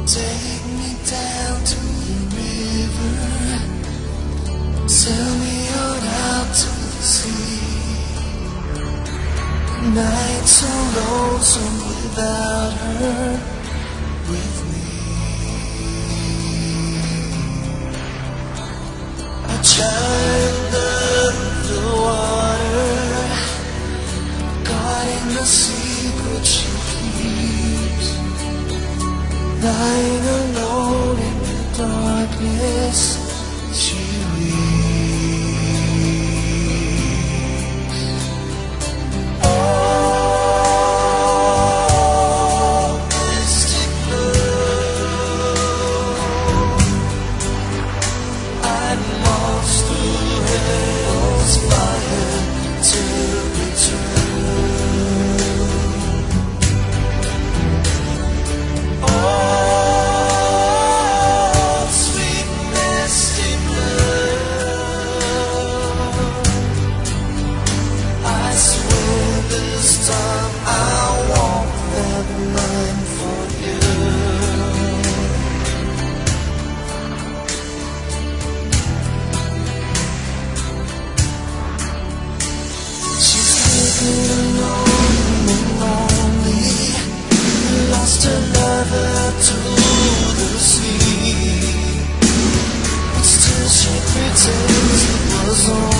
Take me down to the river, sail me on out to the sea. Night so lonesome without her with me. A child of the water, guarding the secret she keeps, lying alone in the darkness she weeps. Oh, mystic love, I'm lost through hell's fire to return. Oh, sweet mystic love, I swear this time I'll walk that line for you. She's living alone and lonely, lost her lover to the sea, but still she pretends it was only